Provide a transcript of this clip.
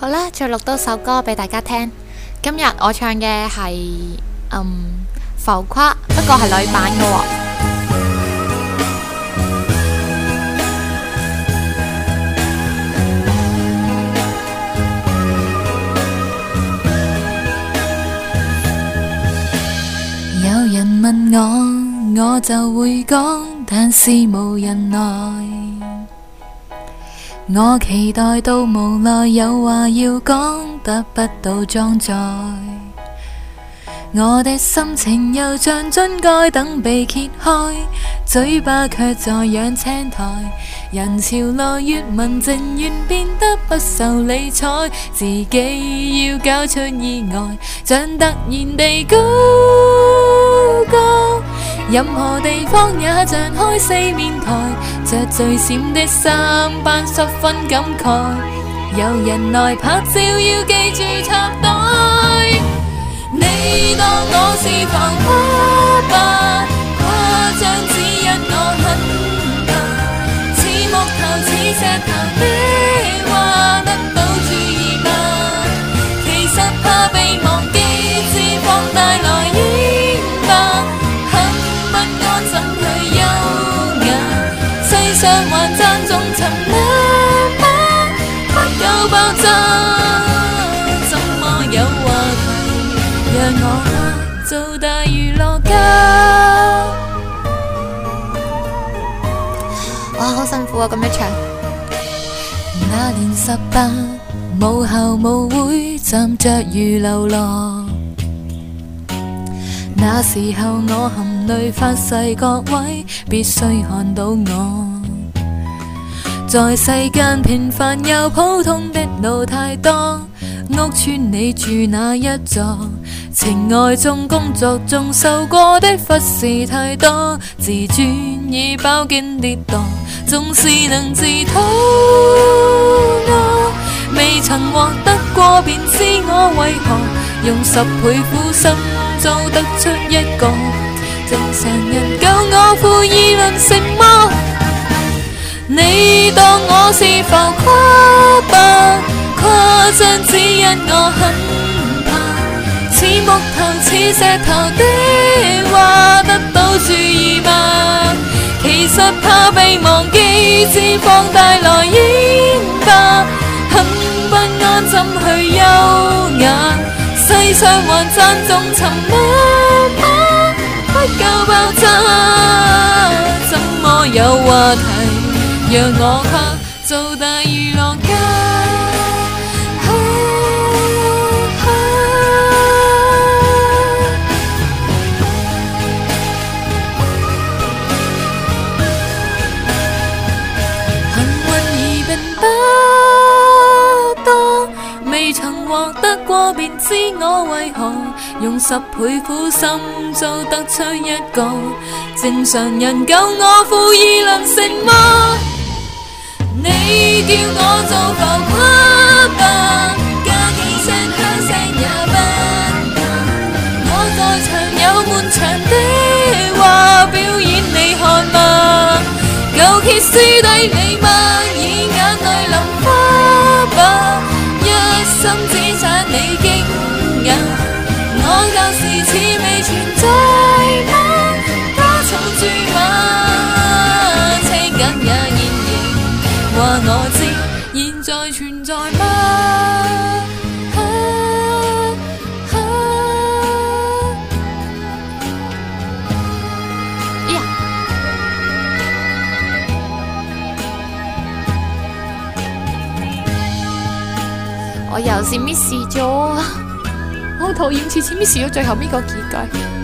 好啦，再錄多首歌俾大家聽。今日我唱嘅係浮誇，不過係女版嘅喎。 有人問我，我就會講，但是無人來。我期待到無奈，有話要講，得不到裝載。我的心情又像樽蓋等被揭開，嘴巴卻在養青苔。人潮來越文靜，越變得不受理睬，自己要搞出意外，像突然地高歌。任何地方也像開四面台，着最閃的衫扮十分感慨。有人來拍照要記住插袋，你當我是浮誇吧，誇張只因我很怕，似木頭似石頭的話得到注意吧，其實怕被忘記，只放大來演吧，很不安怎去優雅，世上還讚頌沉默嗎？不夠爆炸，怎麼有話題讓我做大娛樂家？ 哇，好辛苦啊！咁樣唱。 那年18，無校無會，站着如流浪。那時候我含淚發誓，各位必須看到我。在世間平凡又普通的路太多，屋村你住哪一座？情愛中工作中受過的忽視太多，自尊已飽經跌宕，總是能自討厭。未曾獲得過便知我為何用10倍苦心做得出一個正常人，夠我負議論什麼？你當我是浮誇吧，誇張只因我很怕，似木頭似石頭的話得到注意吧，其實怕被忘記，只放大來演吧，很不安怎去優雅，世上還讚頌沉默嗎？不夠爆炸，怎麼有話題讓我卻做大娛樂家？幸運兒並不多，未曾獲得過便知我為何用10倍苦心做得出一個正常人，夠我負議論什麼？你叫我做浮誇吧，加幾聲噓聲也不怕，我在場有滿場的話表演你看嗎？舊歇斯底里嗎？以眼淚淋花吧，一心只想你驚訝，我舊時似未存在嗎？加重注碼，車緊也現形，話我知現在存在嗎？ 我又是 miss 咗，我好討厭次次 miss 咗最後呢個結局。